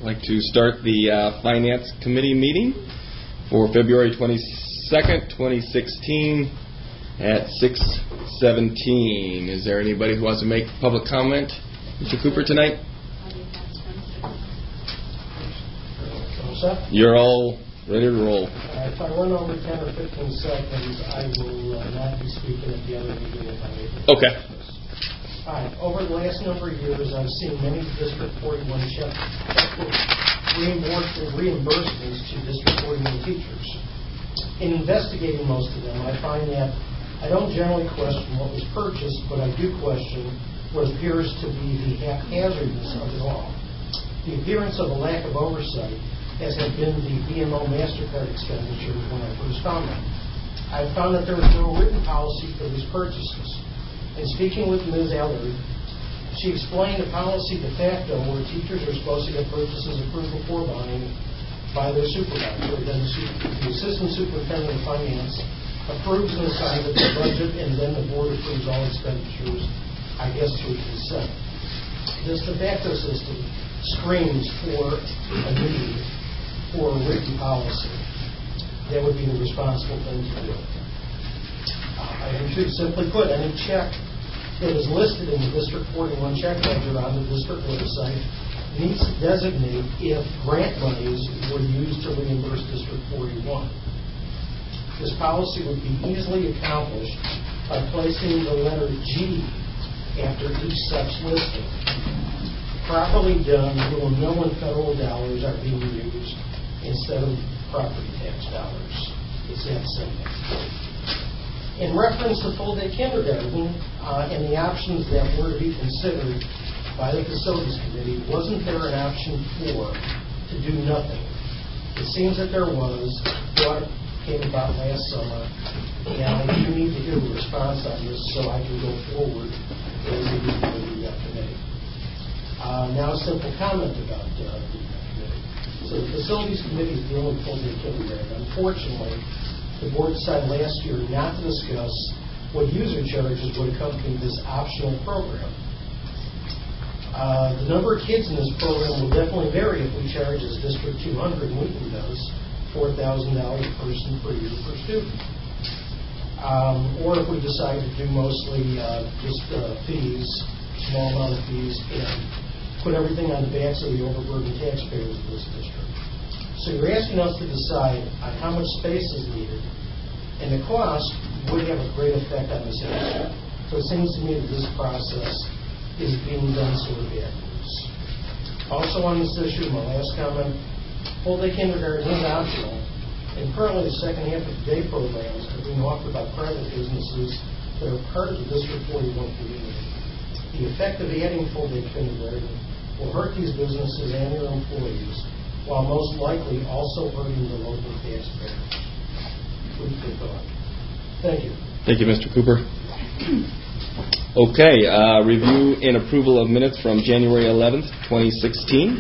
I'd like to start the Finance Committee meeting for February 22nd, 2016 at 6:17. Is there anybody who wants to make public comment? Mr. Cooper tonight? You're all ready to roll. If I run over 10 or 15 seconds, I will not be speaking at the other meeting if I'm able to. Okay. All right. Over the last number of years, I've seen many District 41 reimbursements to District 41 teachers. In investigating most of them, I find that I don't generally question what was purchased, but I do question what appears to be the haphazardness of it all. The appearance of a lack of oversight, as had been the BMO MasterCard expenditures when I first found them. I found that there was no written policy for these purchases. In speaking with Ms. Ellery, she explained a policy de facto where teachers are supposed to get purchases approved before buying by their supervisor. Then the Assistant Superintendent of Finance approves and assigns it to the budget, and then the board approves all expenditures, I guess, through consent. This de facto system screams for a need for a written policy. That would be the responsible thing to do. Item 2, simply put, any check that is listed in the District 41 check ledger on the district website needs to designate if grant monies were used to reimburse District 41. This policy would be easily accomplished by placing the letter G after each such listing. Properly done, you will know when federal dollars are being used instead of property tax dollars. It's that simple. In reference to full-day kindergarten and the options that were to be considered by the Facilities Committee, wasn't there an option 4 to do nothing? It seems that there was. What came about last summer, and I do need to hear a response on this so I can go forward as a member of the committee. Now a simple comment about the committee. So the Facilities Committee is dealing with full-day kindergarten. Unfortunately, the board decided last year not to discuss what user charges would accompany this optional program. The number of kids in this program will definitely vary if we charge as District 200 and Wheaton does, $4,000 a person per year per student. Or if we decide to do mostly just fees, small amount of fees, and put everything on the backs of the overburdened taxpayers of this district. So you're asking us to decide on how much space is needed, and the cost would have a great effect on this issue. So it seems to me that this process is being done sort of backwards. Also on this issue, my last comment, full-day kindergarten is optional, and currently the second half of the day programs are being offered by private businesses that are part of the District 41 community. The effect of adding full-day kindergarten will hurt these businesses and their employees, while most likely also hurting the local taxpayers. Food for thought. Thank you. Thank you, Mr. Cooper. Okay, review and approval of minutes from January 11th, 2016.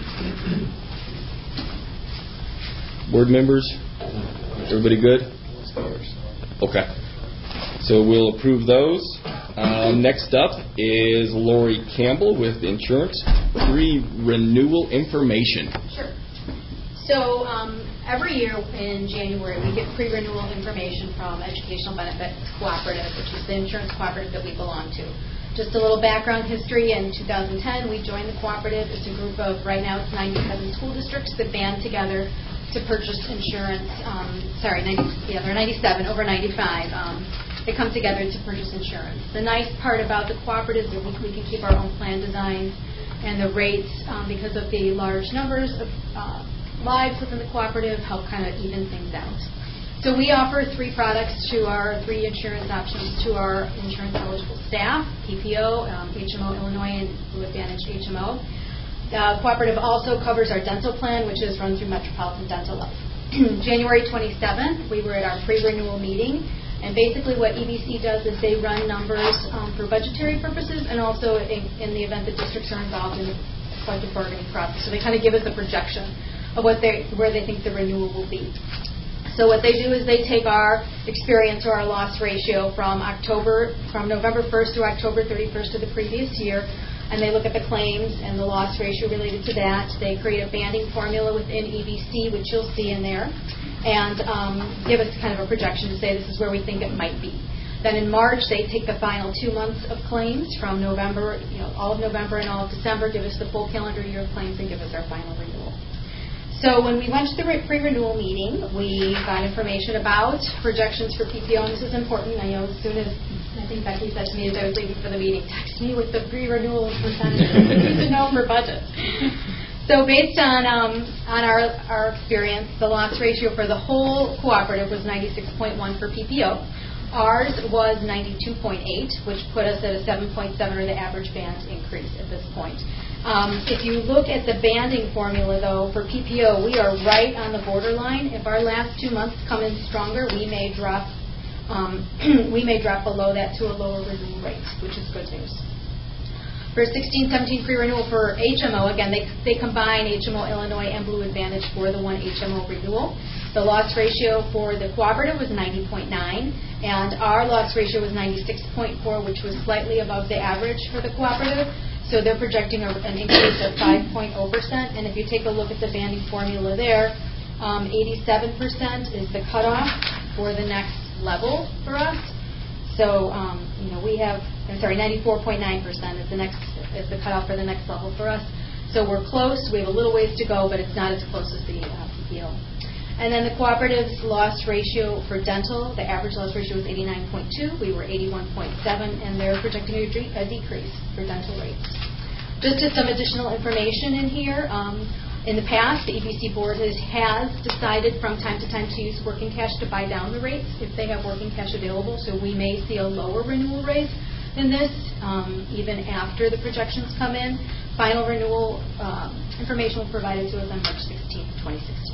Board members, everybody good? Okay. So we'll approve those. Next up is Lori Campbell with Insurance Pre-Renewal Information. Sure. So every year in January we get pre-renewal information from Educational Benefits Cooperative, which is the insurance cooperative that we belong to. Just a little background history. In 2010, we joined the cooperative. It's a group of, right now it's 97 school districts that band together to purchase insurance. They're 97, over 95. They come together to purchase insurance. The nice part about the cooperative is we can keep our own plan designs and the rates because of the large numbers of lives within the cooperative help kind of even things out. So we offer 3 products to our 3 insurance options to our insurance eligible staff, PPO, HMO Illinois, and Blue Advantage HMO. The cooperative also covers our dental plan, which is run through Metropolitan Dental Life. January 27th, we were at our pre-renewal meeting. And basically what EBC does is they run numbers for budgetary purposes and also in the event that districts are involved in the collective bargaining process. So they kind of give us a projection of where they think the renewal will be. So what they do is they take our experience or our loss ratio from November 1st through October 31st of the previous year, and they look at the claims and the loss ratio related to that. They create a banding formula within EBC, which you'll see in there, and give us kind of a projection to say this is where we think it might be. Then in March, they take the final 2 months of claims from November, all of November and all of December, give us the full calendar year of claims, and give us our final renewal. So when we went to the pre-renewal meeting, we got information about projections for PPO, and this is important. I know as soon as, I think Becky said to me as I was leaving for the meeting, text me with the pre-renewal percentage. We need to know for budget. So based on our experience, the loss ratio for the whole cooperative was 96.1 for PPO. Ours was 92.8, which put us at a 7.7 or the average band increase at this point. If you look at the banding formula, though, for PPO, we are right on the borderline. If our last 2 months come in stronger, we may drop below that to a lower renewal rate, which is good news. For 16-17 pre-renewal for HMO, again, they combine HMO Illinois and Blue Advantage for the one HMO renewal. The loss ratio for the cooperative was 90.9, and our loss ratio was 96.4, which was slightly above the average for the cooperative. So they're projecting an increase of 5.0%. And if you take a look at the banding formula there, 87% is the cutoff for the next level for us. So we have, 94.9% is the cutoff for the next level for us. So we're close. We have a little ways to go, but it's not as close as the PPO. And then the cooperative's loss ratio for dental, the average loss ratio was 89.2. We were 81.7, and they're projecting a decrease for dental rates. Just as some additional information in here, in the past, the EBC board has decided from time to time to use working cash to buy down the rates if they have working cash available. So we may see a lower renewal rate than this, even after the projections come in. Final renewal information was provided to us on March 16, 2016.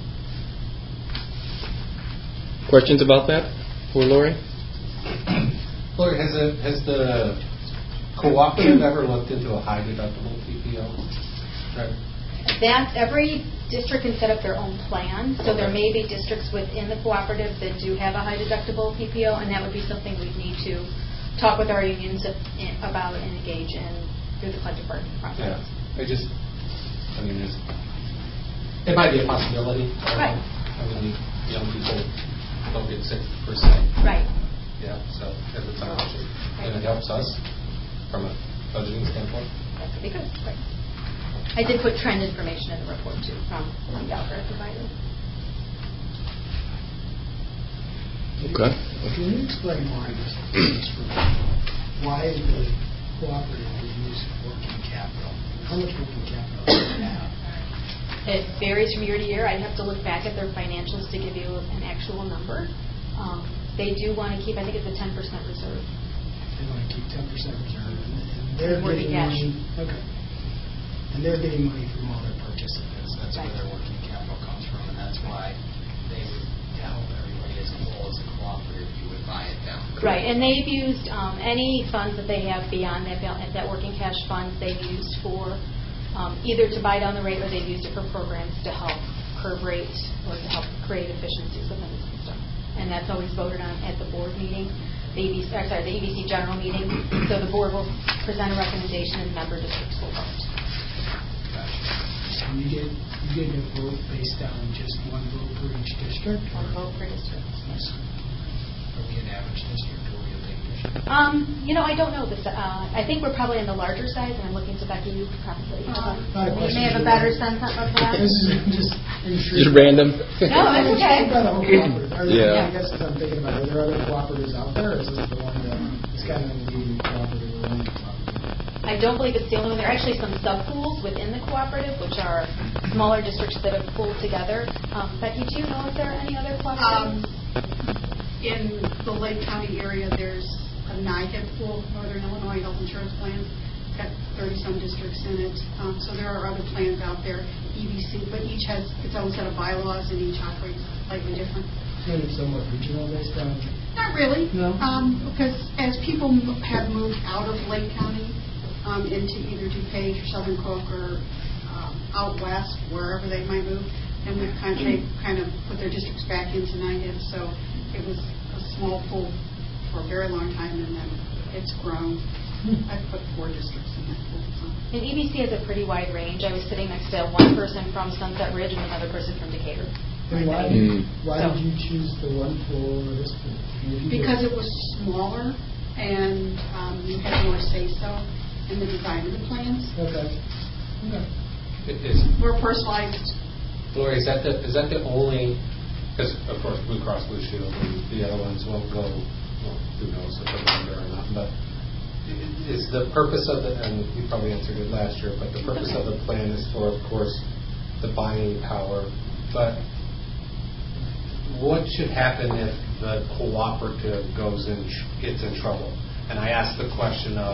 Questions about that for Lori? Lori, has the cooperative ever looked into a high deductible PPO? Right. That every district can set up their own plan. So there may be districts within the cooperative that do have a high deductible PPO, and that would be something we'd need to talk with our unions about and engage in through the collective bargaining process. Yeah. It might be a possibility. Right. Young people don't get 6%. Right. Yeah, so if it's an option, and it helps us from a budgeting standpoint. That could be good. Right. I did put trend information in the report, too, from Gallagher provided. Okay. Can you explain why the cooperative is using working capital? How much working capital do you have? It varies from year to year. I'd have to look back at their financials to give you an actual number. They do want to keep, I think it's a 10% reserve. They want to keep 10% reserve. And they're working getting cash. money. Okay. And they're getting money from all their participants. That's right. where their working capital comes from, and that's why they would help everybody as a whole, as a cooperative, you would buy it down. Right, and they've used any funds that they have beyond that working cash funds they've used for either to buy down the rate, or they've used it for programs to help curb rates or to help create efficiencies within the system. And that's always voted on at the board meeting, the EBC general meeting. So the board will present a recommendation and member districts will vote. And you get a vote based on just one vote per each district? One vote per district. Are we an average district, or are we a big district? I don't know this. I think we're probably on the larger side, and I'm looking to Becky. You probably you may have a better sense of that. This is Just random. No, that's okay. I guess as I'm thinking about it, are there other cooperatives out there, or is this the one that is kind of the leading cooperative or only cooperative? I don't believe it's the only one. There are actually some sub-pools within the cooperative, which are smaller districts that have pooled together. Becky, do you know if there are any other cooperatives? In the Lake County area, there's a NIHEP pool, Northern Illinois Health Insurance Plans. It's got 30-some districts in it. So there are other plans out there, EBC, but each has its own set of bylaws, and each operates slightly different. And it's somewhat regional based on? Not really. No? Because as people have moved out of Lake County into either DuPage or Southern Cook or out west, wherever they might move, and we've kind of put their districts back into NIHEP. So it was a small pool for a very long time, and then it's grown. I've put 4 districts in that pool. So. And EBC has a pretty wide range. I was sitting next to one person from Sunset Ridge and another person from Decatur. And why So- did you choose the one pool over this pool? Because it was smaller, and you had more say-so in the design of the plans. Okay. More personalized. Lori, is that the only? Because of course Blue Cross Blue Shield and the other ones won't go. Well, who knows if they're going there or not? But is the purpose of and you probably answered it last year, but the purpose of the plan is for, of course, the buying power. But what should happen if the cooperative gets in trouble? And I ask the question of,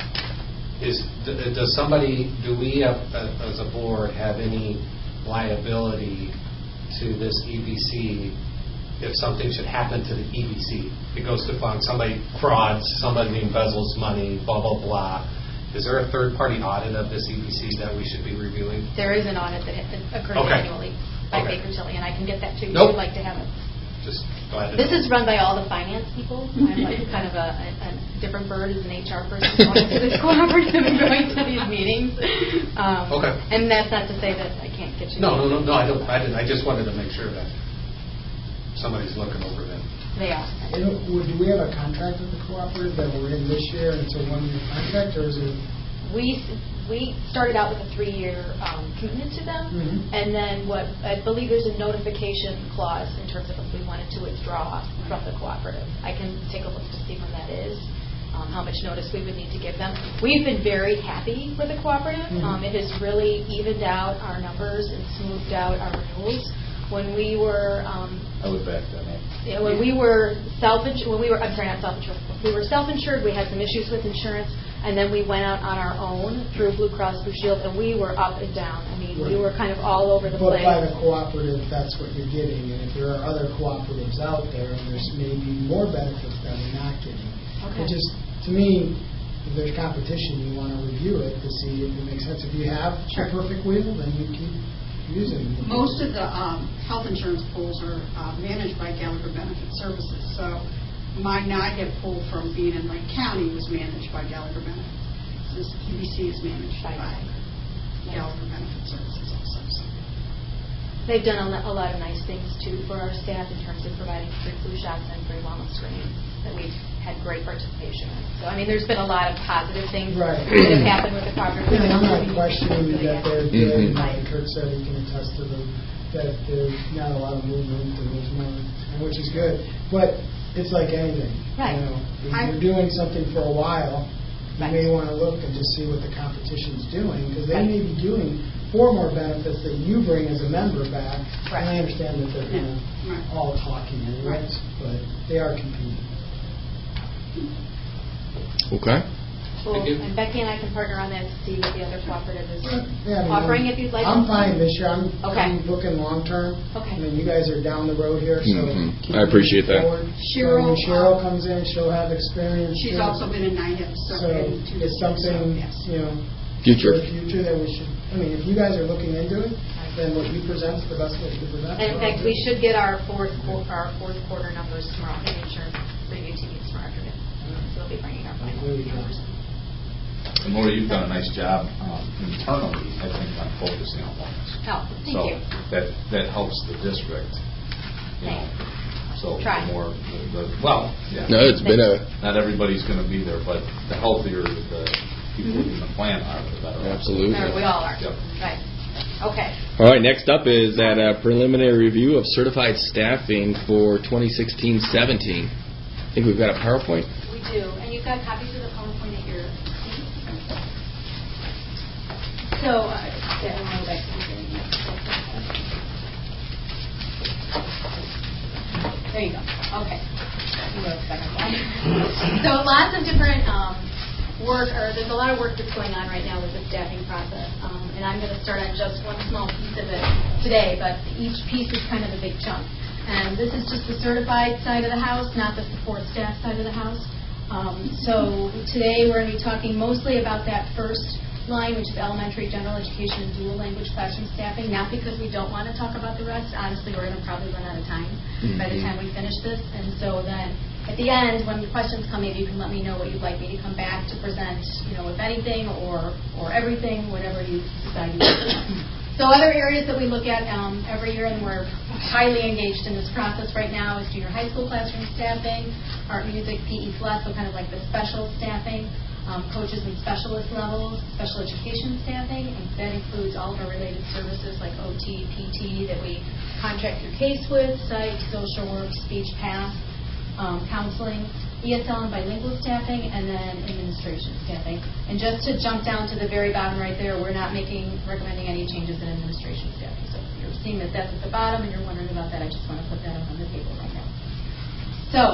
do we have, as a board, have any liability to this EBC if something should happen to the EBC? It goes to fund, somebody frauds, somebody embezzles money, blah, blah, blah. Is there a third-party audit of this EBC that we should be reviewing? There is an audit that occurs annually by Baker Tilly, and I can get that to you if you'd like to have it. Just glad to This know. is run by all the finance people. I'm like kind of a different bird as an HR person going to this cooperative and going to these meetings. And that's not to say that I can't get you. No, I didn't. I just wanted to make sure that somebody's looking over them. They are. Do we have a contract with the cooperative that we're in this year, and it's a 1-year contract, or is it? We started out with a 3-year commitment to them, and then I believe there's a notification clause in terms of if we wanted to withdraw from the cooperative. I can take a look to see when that is, how much notice we would need to give them. We've been very happy with the cooperative. It has really evened out our numbers and smoothed out our renewals. When we were, I would back that up. Yeah, when we were self-insured, we were self-insured. We had some issues with insurance, and then we went out on our own through Blue Cross Blue Shield, and we were up and down. I mean, we were kind of all over the place. But by the cooperative, that's what you're getting, and if there are other cooperatives out there, there's maybe more benefits that we're not getting. Okay. It just, to me, if there's competition, you want to review it to see if it makes sense. If you have a perfect wheel, then you keep using it. Most of the health insurance pools are managed by Gallagher Benefit Services. So my NIHIP pool from being in Lake County was managed by Gallagher Benefit. This EBC is managed by Gallagher Benefit Services also. So. They've done a lot of nice things, too, for our staff in terms of providing free flu shots and free wellness screenings that we've had great participation in. So, I mean, there's been a lot of positive things that have happened with the cooperative. Yeah, I'm not questioning that they're good. Like Kurt said, he can attest to that there's not a lot of movement and there's more, which is good. But it's like anything. Right. You know, if you're doing something for a while, you may want to look and just see what the competition's doing, because they may be doing 4 more benefits that you bring as a member back. And I understand that they're all talking anyways, but they are competing. Okay. Cool. And Becky and I can partner on that to see what the other cooperative is Yeah, offering if you'd like. I'm fine this year. I'm looking long term. Okay. I mean, you guys are down the road here, so keep I appreciate that. forward. When Cheryl comes in, she'll have experience. She's also been in NIHIP. So it's something, you know, future that we should, I mean, if you guys are looking into it, then what you present is the best way to present. And in fact, we should get our fourth quarter numbers tomorrow. The insurance review team meets tomorrow afternoon. So we'll be bringing our final numbers. And Lori, you've done a nice job internally, I think, on focusing on wellness. Oh, thank you. That helps the district. So Try. No, it's been not everybody's going to be there, but the healthier the people in the plan are, the better. Absolutely. We all are. Yep. Right. Okay. All right, next up is that preliminary review of certified staffing for 2016-17. I think we've got a PowerPoint. We do, and you've got copies of the PowerPoint at your seat. So, there you go. Okay. So lots of different there's a lot of work that's going on right now with the staffing process, and I'm going to start on just one small piece of it today, but each piece is kind of a big chunk. And this is just the certified side of the house, not the support staff side of the house. So today we're going to be talking mostly about that first line, which is elementary general education and dual language classroom staffing, not because we don't want to talk about the rest. Honestly, we're going to probably run out of time by the time we finish this. And so then At the end, when the questions come, maybe you can let me know what you'd like me to come back to present, if anything, or everything, whatever you decide you want to present. So other areas that we look at every year, and we're highly engaged in this process right now, is junior high school classroom staffing, art, music, PE plus, so kind of like the special staffing, coaches and specialist levels, special education staffing, and that includes all of our related services like OT, PT that we contract through case with, psych, social work, speech path, counseling, ESL and bilingual staffing, and then administration staffing. And just to jump down to the very bottom right there, we're not recommending any changes in administration staffing. So if you're seeing that that's at the bottom and you're wondering about that, I just want to put that on the table right now. So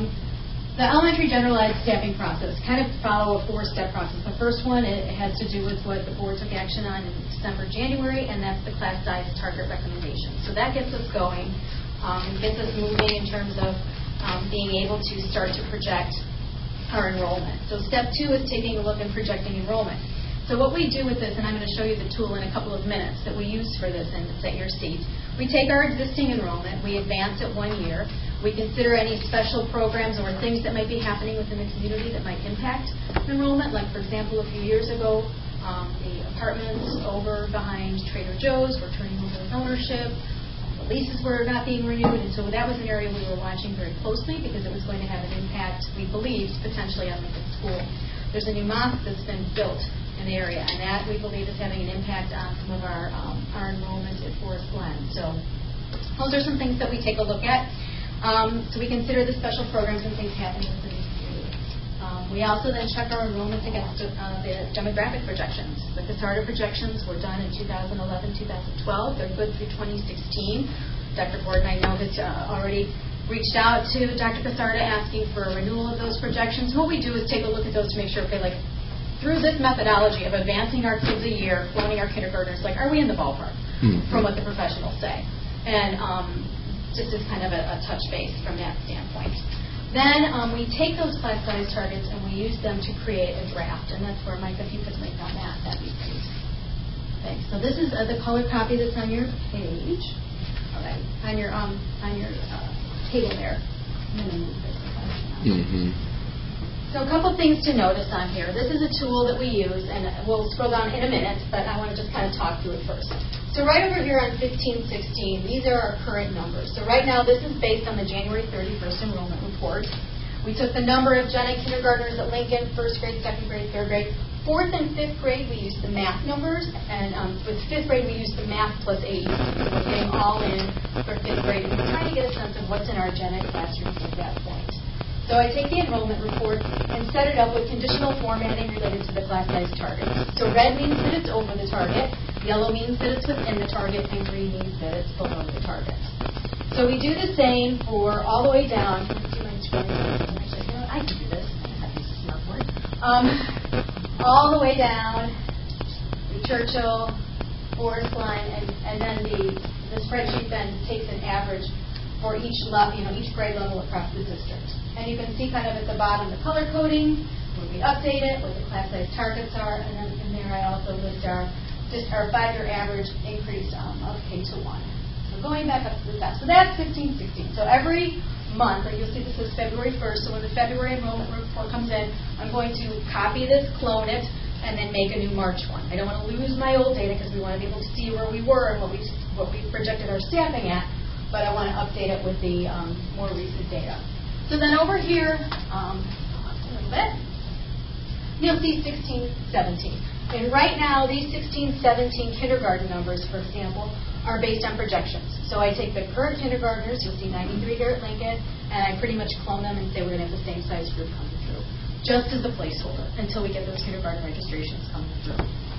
the elementary generalized staffing process kind of follow a 4-step process. The first one, it has to do with what the board took action on in December, January, and that's the class size target recommendation. So that gets us going and gets us moving in terms of being able to start to project our enrollment. So step 2 is taking a look and projecting enrollment. So what we do with this, and I'm going to show you the tool in a couple of minutes that we use for this, and it's at your seat. We take our existing enrollment, we advance it 1 year, we consider any special programs or things that might be happening within the community that might impact enrollment. Like, for example, a few years ago, the apartments over behind Trader Joe's were turning over with ownership. The leases were not being renewed, and so that was an area we were watching very closely because it was going to have an impact, we believed, potentially on Lincoln School. There's a new mosque that's been built in the area, and that we believe is having an impact on some of our enrollment at Forest Glen. So those are some things that we take a look at. So we consider the special programs and things happening within the community. We also then check our enrollment against the demographic projections. The CASARDA projections were done in 2011, 2012. They're good through 2016. Dr. Borden, I know, has already reached out to Dr. CASARDA asking for a renewal of those projections. What we do is take a look at those to make sure, through this methodology of advancing our kids a year, cloning our kindergartners, are we in the ballpark from what the professionals say? And just as kind of a touch base from that standpoint. Then we take those class size targets and we use them to create a draft, and that's where, Mike, if you could link on that'd be great. Thanks. So this is the color copy that's on your page, all right, on your table there. I'm going to move this. So a couple things to notice on here. This is a tool that we use, and we'll scroll down in a minute, but I want to just kind of talk through it first. So right over here on 15-16, these are our current numbers. So right now, this is based on the January 31st enrollment report. We took the number of Gen Ed kindergartners at Lincoln, 1st grade, 2nd grade, 3rd grade. 4th and 5th grade, we used the math numbers, and with 5th grade, we used the math plus AEC. So we're getting all in for 5th grade, and we're trying to get a sense of what's in our Gen Ed classrooms at that point. So I take the enrollment report and set it up with conditional formatting related to the class size targets. So red means that it's over the target, yellow means that it's within the target, and green means that it's below the target. So we do the same for all the way down. Let's see my screen. Actually, I can do this. I have to use a smart board. All the way down to Churchill, Forest Glen, and then the spreadsheet then takes an average for each grade level across the district. And you can see kind of at the bottom the color coding, where we update it, what the class size targets are, and then in there I also list our 5-year average increase of K-1. So going back up to the top. So that's 15-16. So every month, you'll see this is February 1st, so when the February enrollment report comes in, I'm going to copy this, clone it, and then make a new March one. I don't want to lose my old data because we want to be able to see where we were and what we projected our staffing at, but I want to update it with the more recent data. So then over here, a little bit, you'll see 16, 17. And right now, these 16, 17 kindergarten numbers, for example, are based on projections. So I take the current kindergartners, you'll see 93 here at Lincoln, and I pretty much clone them and say we're going to have the same size group coming through, just as a placeholder until we get those kindergarten registrations coming through.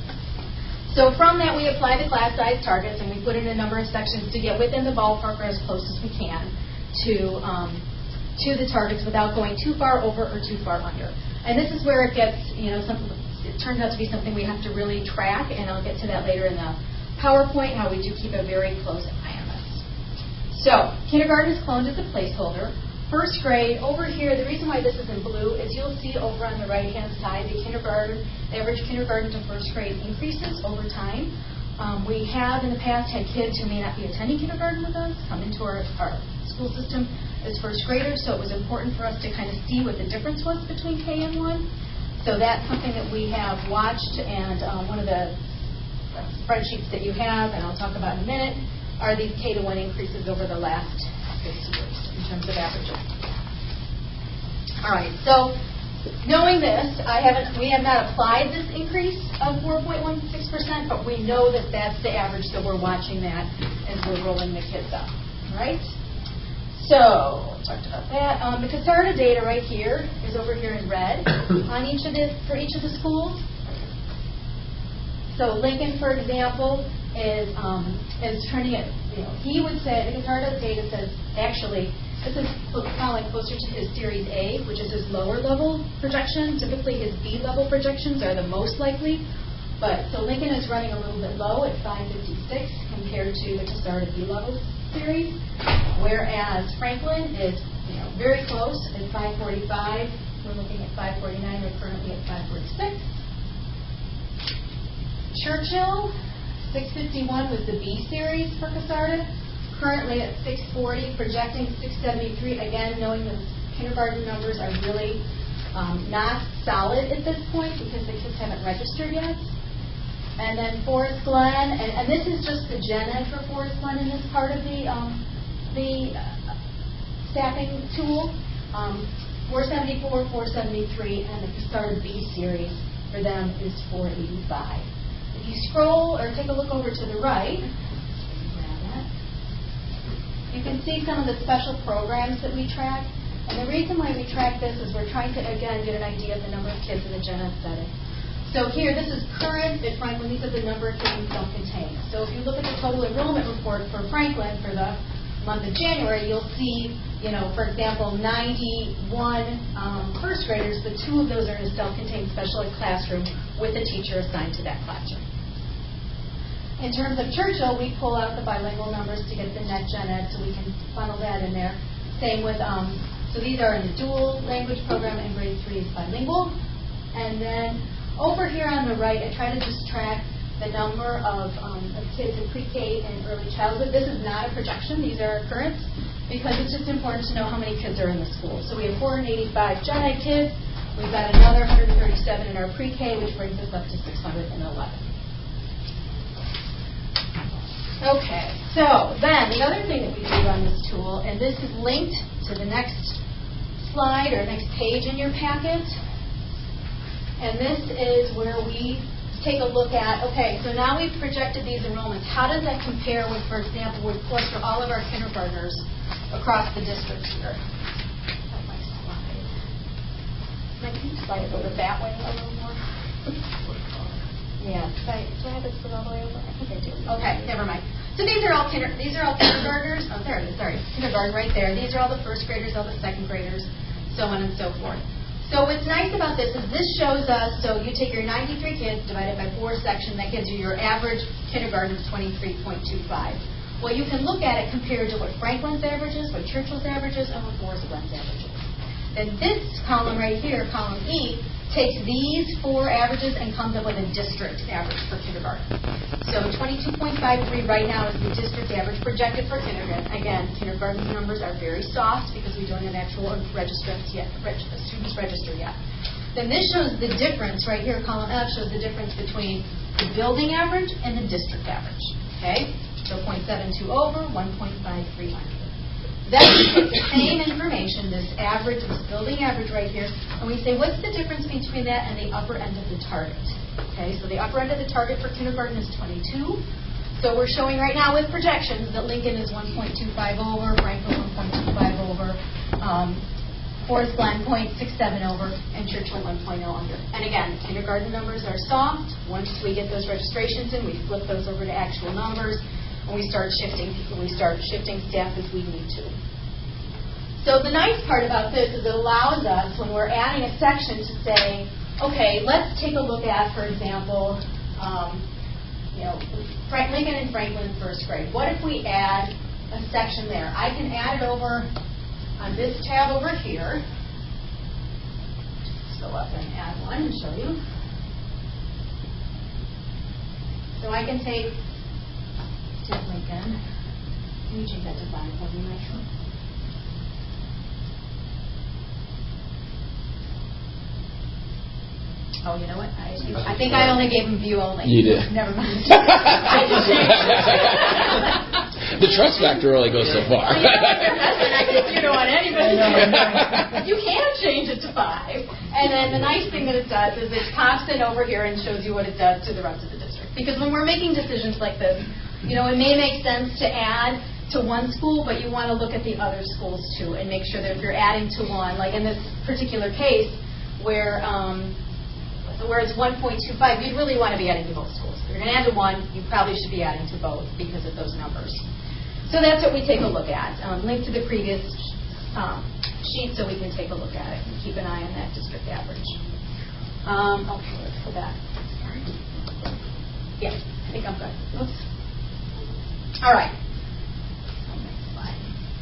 So from that, we apply the class size targets, and we put in a number of sections to get within the ballpark or as close as we can to the targets without going too far over or too far under. And this is where it gets, it turns out to be something we have to really track, and I'll get to that later in the PowerPoint, how we do keep a very close eye on this. So kindergarten is cloned as a placeholder. 1st grade, over here, the reason why this is in blue is you'll see over on the right-hand side, the average kindergarten to 1st grade increases over time. We have in the past had kids who may not be attending kindergarten with us come into our school school system as first graders, so it was important for us to kind of see what the difference was between K and 1. So that's something that we have watched, and one of the spreadsheets that you have, and I'll talk about in a minute, are these K to 1 increases over the last 6 years in terms of averages. All right, so knowing this, we have not applied this increase of 4.16%, but we know that that's the average, so we're watching that as we're rolling the kids up. All right? So, talked about that. The CASARDA data right here is over here in red on for each of the schools. So Lincoln, for example, is trending at, he would say, the CASARDA data says, actually, this is falling closer to his Series A, which is his lower level projection. Typically his B level projections are the most likely. But so Lincoln is running a little bit low at 556 compared to the CASARDA B level series, whereas Franklin is very close at 545. We're looking at 549. They're currently at 546. Churchill, 651 was the B series for CASARDA, currently at 640, projecting 673. Again, knowing that kindergarten numbers are really not solid at this point because the kids haven't registered yet. And then Forest Glen, and this is just the gen ed for Forest Glen in this part of the staffing tool. 474, 473, and the CASARDA B series for them is 485. If you scroll or take a look over to the right, you can see some of the special programs that we track. And the reason why we track this is we're trying to, again, get an idea of the number of kids in the gen ed setting. So here, this is current at Franklin. These are the number of kids in self-contained. So if you look at the total enrollment report for Franklin for the month of January, you'll see, for example, 91 first graders, but 2 of those are in a self-contained special ed classroom with a teacher assigned to that classroom. In terms of Churchill, we pull out the bilingual numbers to get the net gen ed, so we can funnel that in there. Same with, so these are in the dual language program, and grade 3 is bilingual. And then over here on the right, I try to just track the number of kids in pre-K and early childhood. This is not a projection. These are current because it's just important to know how many kids are in the school. So we have 485 gen ed kids. We've got another 137 in our pre-K, which brings us up to 611. Okay, so then the other thing that we do on this tool, and this is linked to the next slide or next page in your packet, and this is where we take a look at, okay, so now we've projected these enrollments. How does that compare with, for example, with course for all of our kindergartners across the district here? That's my slide. Can you slide it over that way a little more? Yeah, do I have it all the way over? I think I do. Okay, never mind. So these are all kindergartners. Oh, there it is. Sorry, kindergarten right there. These are all the first graders, all the second graders, so on and so forth. So what's nice about this is this shows us, so you take your 93 kids divided by 4 sections, that gives you your average kindergarten of 23.25. Well, you can look at it compared to what Franklin's average is, what Churchill's average is, and what Forest Glen's average is. And this column right here, column E, takes these 4 averages and comes up with a district average for kindergarten. So 22.53 right now is the district average projected for kindergarten. Again, kindergarten numbers are very soft because we don't have actual students registered yet. Then this shows the difference right here, column F shows the difference between the building average and the district average. Okay? So 0.72 over, 1.53 under. Then we take the same information, this average, this building average right here, and we say, what's the difference between that and the upper end of the target? Okay, so the upper end of the target for kindergarten is 22. So we're showing right now with projections that Lincoln is 1.25 over, Franklin 1.25 over, Forest Glen 0.67 over, and Churchill 1.0 under. And again, kindergarten numbers are soft. Once we get those registrations in, we flip those over to actual numbers. And we start shifting staff as we need to. So the nice part about this is it allows us, when we're adding a section, to say, okay, let's take a look at, for example, Lincoln and Franklin in first grade. What if we add a section there? I can add it over on this tab over here. Just go up and add one and show you. So I can take Lincoln. Can you change that to 5 for me, Michael? Oh, you know what? I think I only gave them view only. You did. Never mind. I just changed it. The trust factor only goes so far. You don't want anybody to. You can change it to 5. And then the nice thing that it does is it pops it over here and shows you what it does to the rest of the district. Because when we're making decisions like this, it may make sense to add to one school, but you want to look at the other schools too and make sure that if you're adding to one, like in this particular case where it's 1.25, you'd really want to be adding to both schools. If you're going to add to one, you probably should be adding to both because of those numbers. So that's what we take a look at. Link to the previous sheet so we can take a look at it and keep an eye on that district average. Okay, let's go back. Yeah, I think I'm good. Oops. All right. Next slide.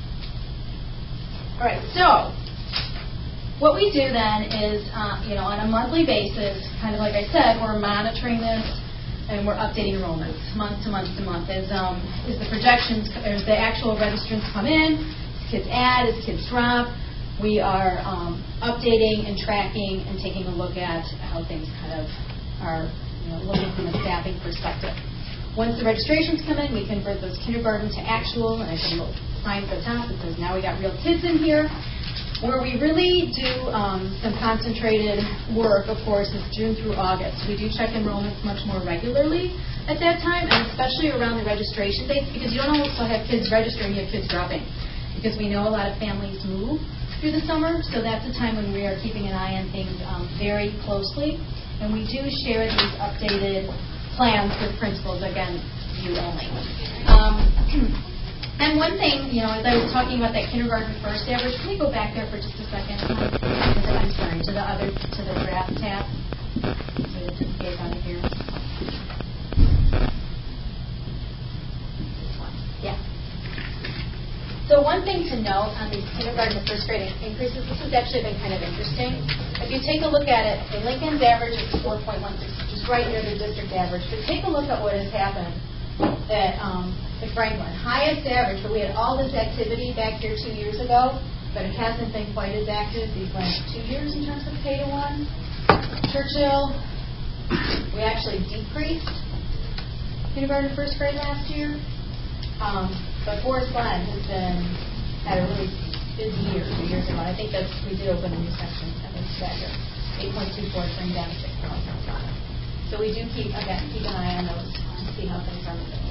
All right, so what we do then is, on a monthly basis, kind of like I said, we're monitoring this and we're updating enrollments month to month to month. As the projections, as the actual registrants come in, as kids add, as kids drop, we are updating and tracking and taking a look at how things kind of are looking from a staffing perspective. Once the registrations come in, we convert those kindergarten to actual, and I put a little sign at the top that says, now we got real kids in here. Where we really do some concentrated work, of course, is June through August. We do check enrollments much more regularly at that time, and especially around the registration dates, because you don't also have kids registering, you have kids dropping. Because we know a lot of families move through the summer, so that's the time when we are keeping an eye on things very closely. And we do share these updated plans with principals, again, view only. And one thing, as I was talking about that kindergarten first average, can we go back there for just a second? I'm sorry, to the graph tab. So it just gave out of here. This one. Yeah. So one thing to note on these kindergarten to first grade increases, this has actually been kind of interesting. If you take a look at it, the Lincoln's average is 4.16, which is right near the district average. But take a look at what has happened at Franklin. Highest average, but we had all this activity back here 2 years ago, but it hasn't been quite as active these last 2 years in terms of K-1. Churchill, we actually decreased kindergarten to first grade last year. But Forest Glen has been had a really busy year 2 years ago. I think we did open a new section. I think that year, 8.24 bring down to 6.1. So we do keep an eye on those to see how things are moving.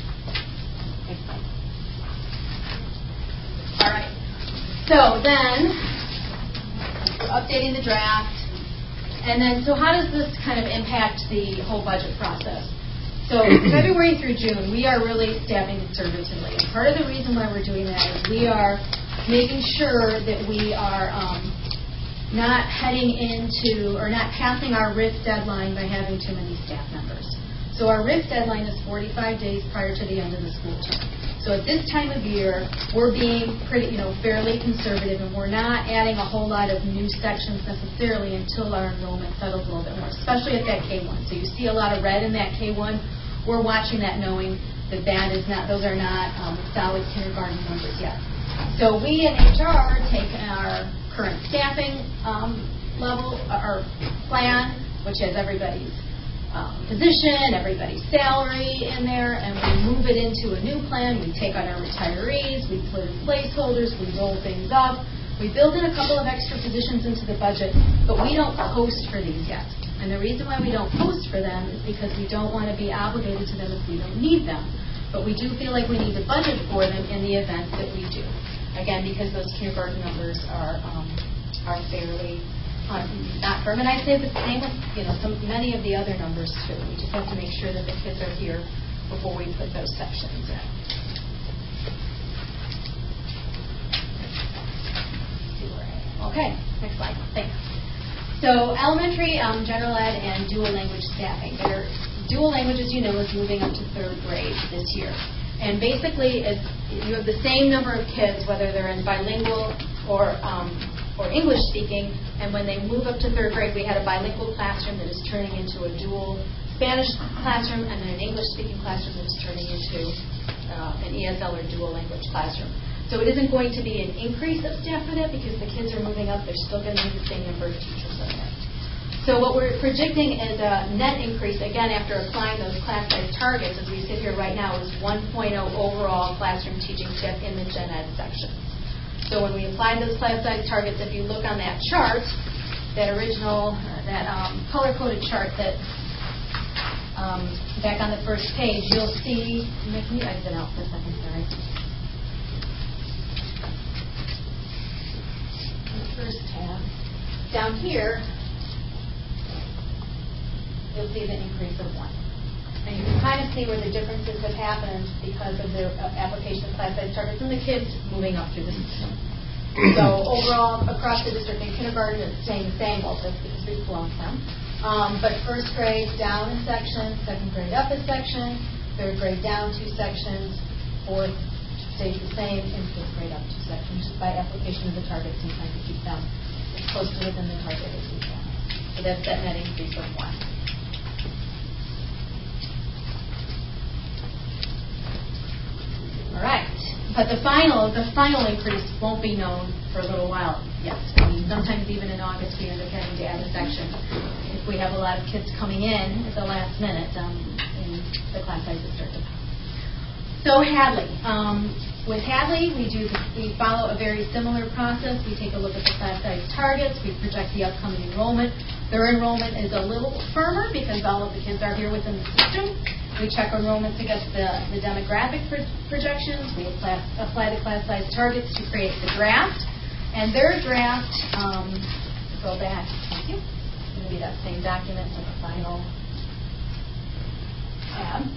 All right. So then, updating the draft, and then so how does this kind of impact the whole budget process? So February through June, we are really staffing conservatively. And part of the reason why we're doing that is we are making sure that we are not heading into or not passing our RIF deadline by having too many staff members. So our RIF deadline is 45 days prior to the end of the school term. So at this time of year, we're being pretty, fairly conservative, and we're not adding a whole lot of new sections necessarily until our enrollment settles a little bit more, especially at that K-1. So you see a lot of red in that K-1. We're watching that, knowing that those are not solid kindergarten numbers yet. So we in HR take our current staffing level, our plan, which has everybody's position, everybody's salary in there, and we move it into a new plan. We take out our retirees, we put in placeholders, we roll things up. We build in a couple of extra positions into the budget, but we don't post for these yet. And the reason why we don't post for them is because we don't want to be obligated to them if we don't need them. But we do feel like we need to budget for them in the event that we do. Again, because those kindergarten numbers are fairly not firm. And I'd say the same with many of the other numbers too. We just have to make sure that the kids are here before we put those sections in. Okay, next slide. Thanks. So elementary, general ed, and dual language staffing. Dual language, as you know, is moving up to third grade this year. And basically, you have the same number of kids, whether they're in bilingual or English speaking. And when they move up to third grade, we had a bilingual classroom that is turning into a dual Spanish classroom, and then an English speaking classroom that is turning into an ESL or dual language classroom. So it isn't going to be an increase of staff for that because the kids are moving up. They're still going to need the same number of teachers in there. So what we're projecting is a net increase, again, after applying those class size targets, as we sit here right now, is 1.0 overall classroom teaching staff in the gen ed sections. So when we apply those class size targets, if you look on that chart, that original, that color-coded chart that back on the first page, you'll see, can you exit out for a second, sorry. The first tab. Down here, you'll see the increase of 1. And you can kind of see where the differences have happened because of the application of class size targets and the kids moving up through the system. So overall, across the district in kindergarten, it's staying the same, also because we belong to them. But first grade down a section, second grade up a section, third grade down 2 sections, fourth stays the same, and fifth grade up 2 sections, just by application of the targets and trying to keep them as close to within the target as we can. So that's that net increase of 1. All right, but the final increase won't be known for a little while yet. I mean, sometimes even in August we end up having to add a section if we have a lot of kids coming in at the last minute and the class sizes start to pop. So Hadley. With Hadley, we follow a very similar process. We take a look at the class size targets. We project the upcoming enrollment. Their enrollment is a little firmer because all of the kids are here within the system. We check enrollments against the demographic projections. We apply the class size targets to create the draft. And their draft, go back, thank you. It's going to be that same document in the final tab.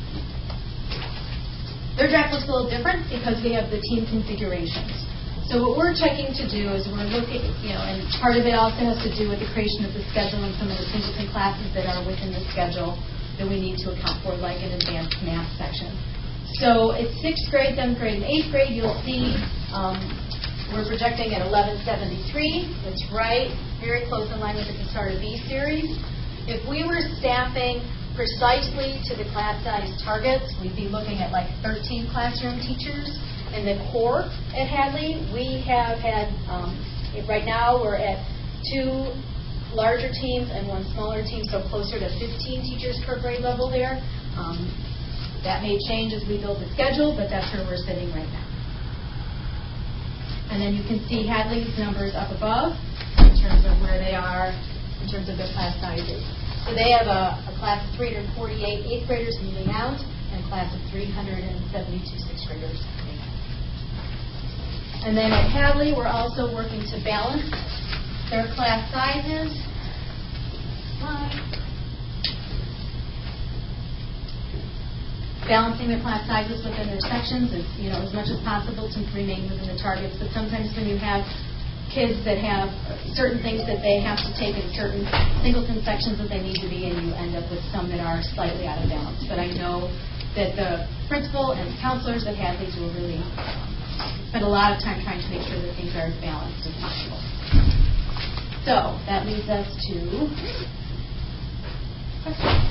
Their draft looks a little different because we have the team configurations. So what we're checking to do is we're looking, and part of it also has to do with the creation of the schedule and some of the singleton classes that are within the schedule that we need to account for, like an advanced math section. So it's 6th grade, 7th grade, and 8th grade. You'll see we're projecting at 1173. That's right, very close in line with the Constarter B series. If we were staffing precisely to the class size targets, we'd be looking at like 13 classroom teachers. In the core at Hadley, we have had, right now we're at 2 larger teams and 1 smaller team, so closer to 15 teachers per grade level there. That may change as we build the schedule, but that's where we're sitting right now. And then you can see Hadley's numbers up above in terms of where they are in terms of their class sizes. So they have a class of 348 8th graders moving out and a class of 372 6th graders moving out. And then at Hadley, we're also working to balance their class sizes. Balancing their class sizes within their sections is, as much as possible to remain within the targets. But sometimes when you have kids that have certain things that they have to take in certain singleton sections that they need to be in, you end up with some that are slightly out of balance. But I know that the principal and counselors at Hadley will really spend a lot of time trying to make sure that things are as balanced as possible. So that leads us to questions.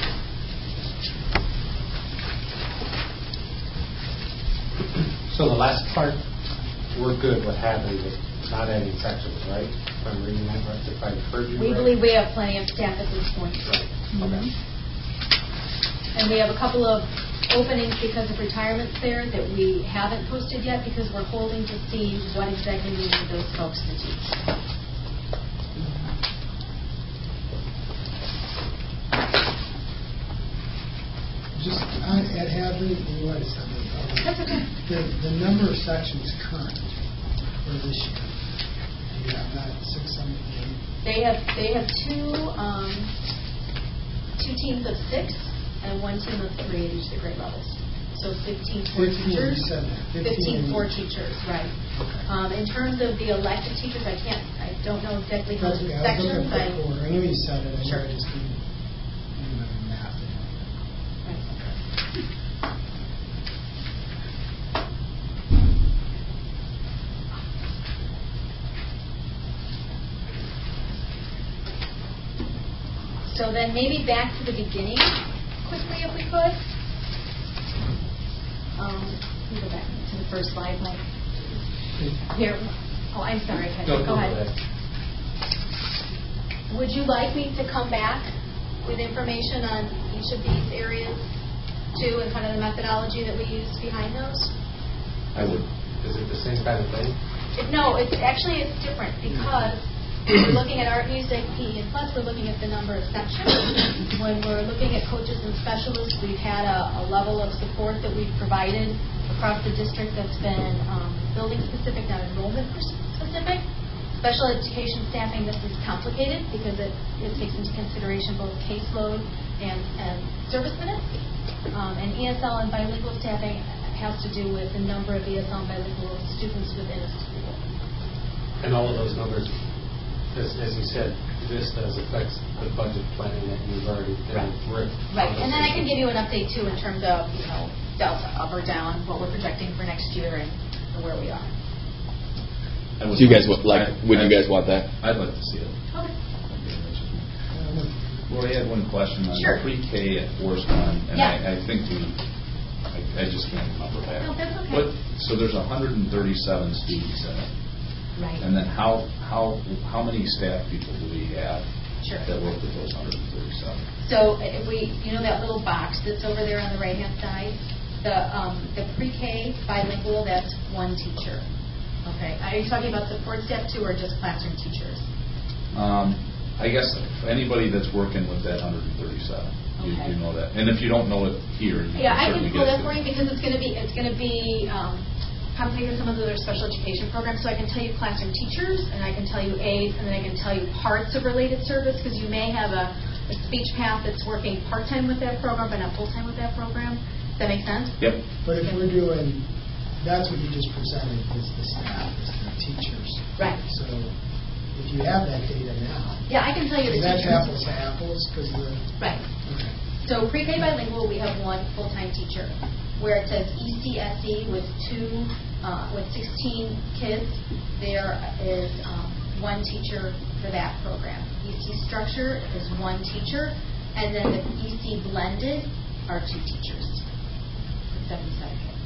So the last part, we're good with Hadley with not adding sections, right? If I'm reading that right, if I heard you We right. believe we have plenty of staff at this point. Right. Okay. And we have a couple of openings because of retirements there that we haven't posted yet because we're holding to see what exactly we need those folks to teach. Just at Hadley, you want to say That's okay. the number of sections current for this year. Yeah, not 6, 7, 8. They have 2 teams of 6 and 1 team of 3 at each of the grade levels. So 15 4 teachers. 15 4 teachers, right. Okay. In terms of the elected teachers, I don't know exactly how the sections. I know you said it. Sure. I just didn't math. So then maybe back to the beginning quickly if we could. Let me go back to the first slide, Mike. Here. Oh, I'm sorry. Go ahead. ahead. Would you like me to come back with information on each of these areas too, and kind of the methodology that we use behind those? I would. Is it the same kind of thing? No, it's different because we're looking at art, music, PE, and plus we're looking at the number of sections. When we're looking at coaches and specialists, we've had a level of support that we've provided across the district that's been building specific, not enrollment specific. Special education staffing, this is complicated because it takes into consideration both caseload and service minutes. And ESL and bilingual staffing has to do with the number of ESL and bilingual students within a school. And all of those numbers, as you said, this affects the budget planning that you've already done. Right. And then I can give you an update too in terms of delta up or down, what we're projecting for next year and where we are. So you guys would you guys want that? I'd like to see it. Okay. Well, I had one question on Sure. pre-K at Forest Run, and Yeah. I think I just can't remember that. No, that's okay. So there's 137 students in it. Right. And then how many staff people do we have Sure. that work with those 137? So if that little box that's over there on the right-hand side, the pre-K bilingual, that's one teacher. Okay. Are you talking about support staff too, or just classroom teachers? I guess anybody that's working with that 137, Okay. you know that. And if you don't know it here, you Yeah, I certainly can pull get that it. for you because it's going to be complicated with some of the other special education programs. So I can tell you classroom teachers, and I can tell you aides, and then I can tell you parts of related service because you may have a speech path that's working part-time with that program, but not full-time with that program. Does that make sense? Yep. But if we're doing, that's what you just presented, is the staff, is the teachers. Right. So if you have that data now. Yeah, I can tell you the that's teachers. apples to apples because the. Right. Okay. So pre-K bilingual, we have one full-time teacher. Where it says ECSE with 16 kids, there is one teacher for that program. EC structure is one teacher, and then the EC blended are two teachers. 77 kids.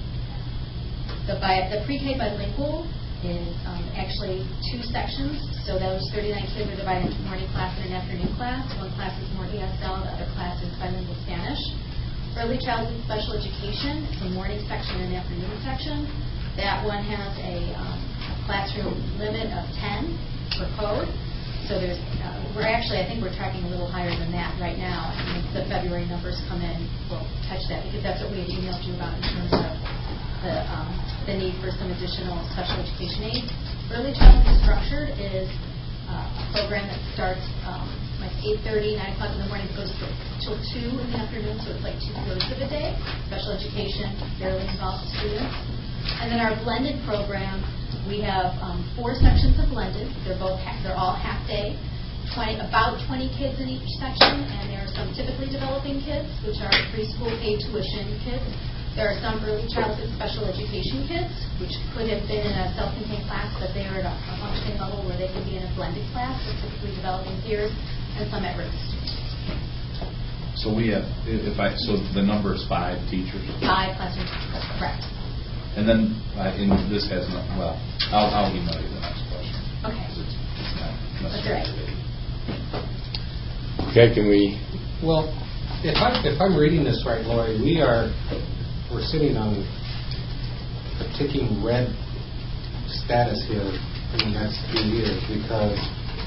The pre-K bilingual is actually two sections. So those 39 kids are divided into morning class and an afternoon class. One class is more ESL, the other class is bilingual Spanish. Early childhood special education, it's a morning section and afternoon section. That one has a classroom limit of 10 per code. So there's, I think we're tracking a little higher than that right now. And once the February numbers come in, we'll touch that because that's what we had emailed you about in terms of the need for some additional special education aid. Early childhood structured is a program that starts like 8:30, 9 o'clock in the morning, goes till 2 in the afternoon, so it's like 2/3 of a day. Special education, barely involved students. And then our blended program, we have 4 sections of blended. They're all half day. About 20 kids in each section, and there are some typically developing kids, which are preschool paid tuition kids. There are some early childhood special education kids, which could have been in a self-contained class, but they are at a functioning level where they could be in a blended class with typically developing peers, and some at-risk students. So we have, so the number is 5 teachers? 5 classroom teachers, correct. And then, this has not, well, I'll email you the next question. Okay. It's not That's necessarily right. related. Okay, can we? Well, if I'm reading this right, Lori, we're sitting on a ticking red status here in the next few years because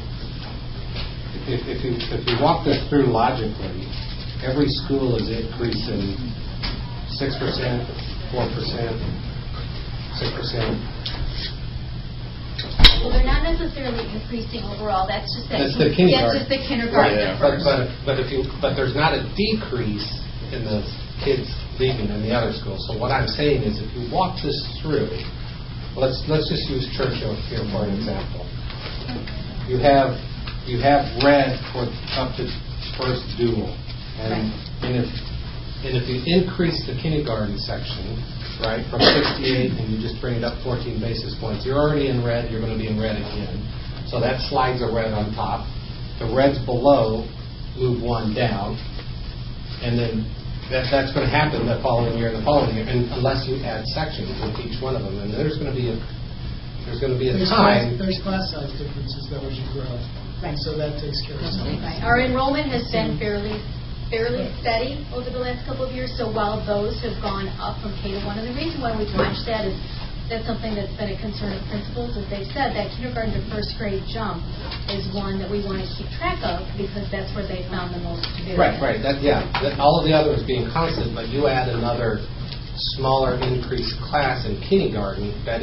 if you walk this through logically, every school is increasing 6%, 4%, 6%. Well, they're not necessarily increasing overall. That's just That's the kindergarten. That's just the kindergarten Right, yeah. first. But there's not a decrease in the kids leaving in the other schools. So what I'm saying is, if you walk this through, let's just use Churchill here for an example. You have red for up to first dual, and if you increase the kindergarten section, right, from 68 and you just bring it up 14 basis points, you're already in red. You're going to be in red again. So that slides a red on top. The reds below move one down, and then that's going to happen the following year and the following year, and unless you add sections with each one of them, and there's going to be a time. There's class size differences though as you grow. Right. And so that takes care of something. Right. Our enrollment has been fairly steady over the last couple of years. So while those have gone up from K-1, and the reason why we've watched that is that's something that's been a concern of principals, as they've said, that kindergarten to first grade jump is one that we want to keep track of because that's where they found the most to do. Right. All of the others being constant, but you add another smaller increased class in kindergarten, that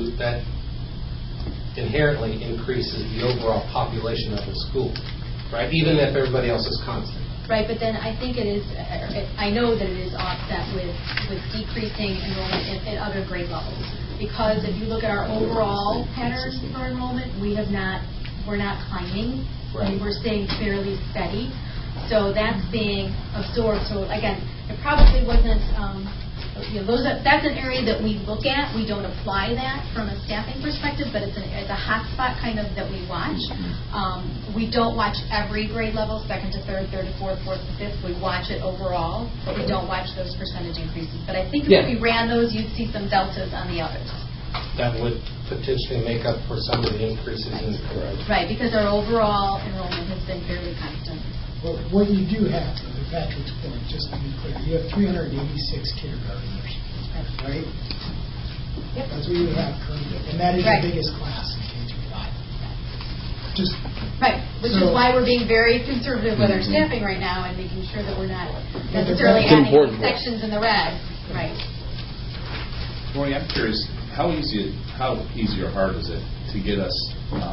inherently increases the overall population of the school, right? Even if everybody else is constant. Right, but then I think it is, I know that it is offset with decreasing enrollment at other grade levels. Because if you look at our overall patterns for enrollment, we're not climbing. Right. We're staying fairly steady. So that's being absorbed. So again, it probably wasn't, that's an area that we look at. We don't apply that from a staffing perspective, but it's a hot spot kind of that we watch. We don't watch every grade level, second to third, third to fourth, fourth to fifth. We watch it overall, but we don't watch those percentage increases. But I think if we ran those, you'd see some deltas on the others. That would potentially make up for some of the increases in the grade. Right, because our overall enrollment has been fairly constant. Well, what you do have, to Patrick's point, just to be clear, you have 386 kindergartners, right? Yep. That's what you have currently, and that is the biggest class in K-5. Just which is why we're being very conservative with our staffing right now and making sure that we're not necessarily adding sections in the red. Right. Rory, I'm curious, how easy or hard is it to get us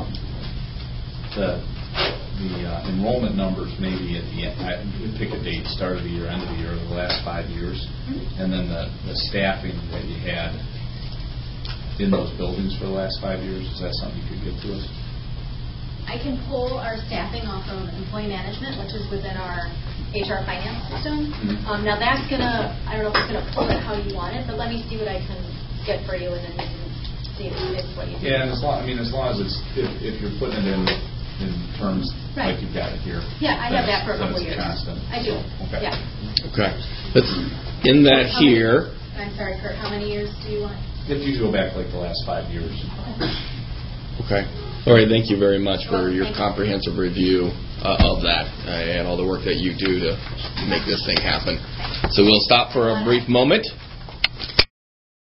the enrollment numbers maybe at the end, pick a date, start of the year, end of the year, the last 5 years, and then the staffing that you had in those buildings for the last 5 years? Is that something you could give to us? I can pull our staffing off of employee management, which is within our HR finance system. Now that's I don't know if it's going to pull it how you want it, but let me see what I can get for you, and then we can see if it's what you do. Yeah, and as long as it's, if you're putting it in terms like you've got it here. Yeah, I have that for a couple years. Constant. I do. Okay. Yeah. Okay. Let's in that here. I'm sorry, Kurt. How many years do you want? If you go back like the last 5 years. Okay. All right. Thank you very much for your comprehensive review of that and all the work that you do to make this thing happen. So we'll stop for a brief moment.